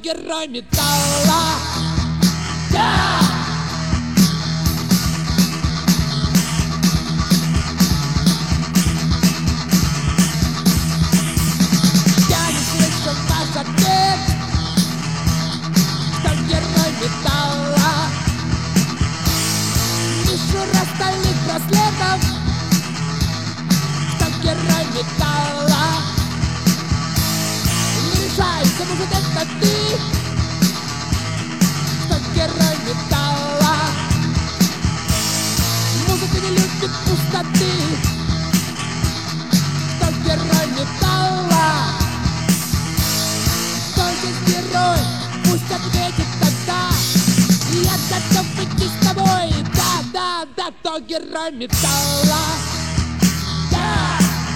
герой металла? Да! Я не слышу ваш ответ. Кто герой металла? Мишура стальных браслетов. Кто герой металла? Не решайся, может это ты? Кто герой металла? Музыка не любит пустоты. Кто герой металла? Кто здесь герой? Пусть ответит тогда. Я готов идти с тобой. Да, да, да, кто герой металла? Да!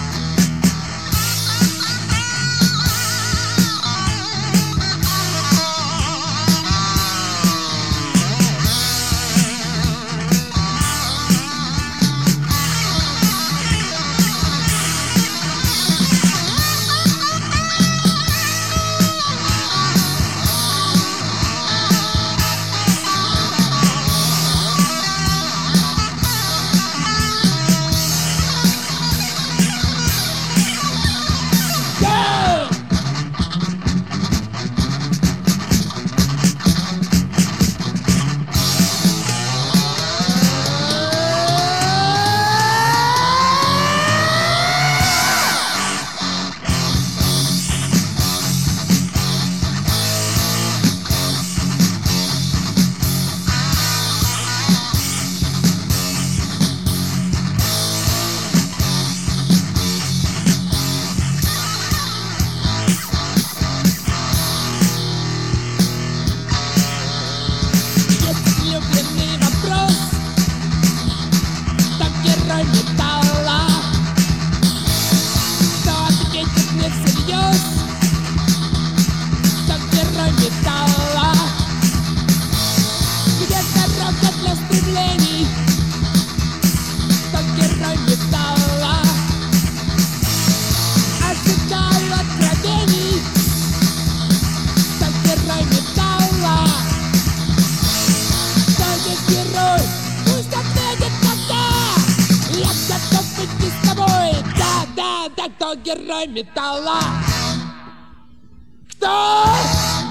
Металла. Кто ответит мне всерьез? Кто герой металла? Где дорога для стремлений? Кто герой металла? Ожидаю откровений. Кто герой металла? Кто здесь герой? Пусть ответит тогда. Я готов идти с тобой. Да, да, да, кто герой металла? Кто?